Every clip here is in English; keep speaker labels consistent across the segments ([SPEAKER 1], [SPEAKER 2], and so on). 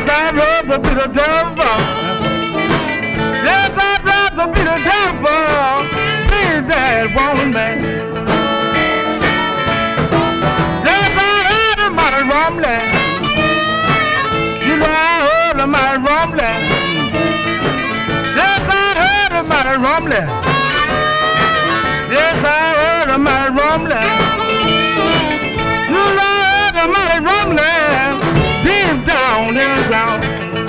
[SPEAKER 1] I'd rather be the devil. Yes, I'd rather be the devil. Be that woman. Yes, I heard a mighty rumbling. You know I heard a mighty rumbling. Yes, I heard a mighty rumbling. Yes, I heard a mighty rumbling. You know I heard a mighty rumbling deep down in the ground.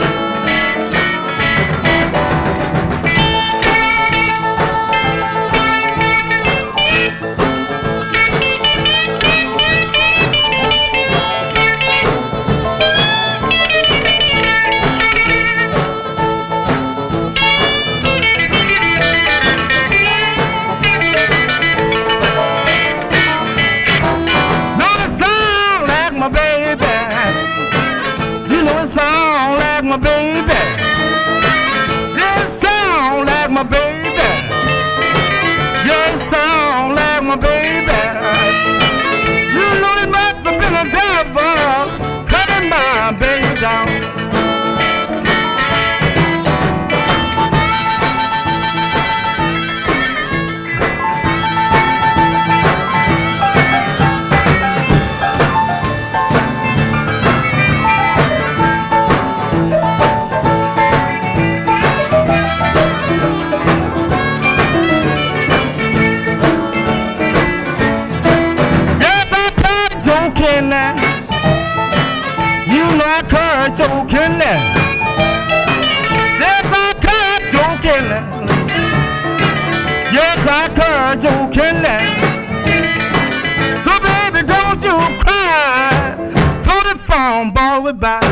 [SPEAKER 1] My baby, yes, sound like my baby, yes, sound like my baby. You know it must have been a devil cutting my baby down. You know I caught joking now. Yes, I caught joking now. Yes, I caught joking now. So baby, don't you cry. Told the phone, boy, bye.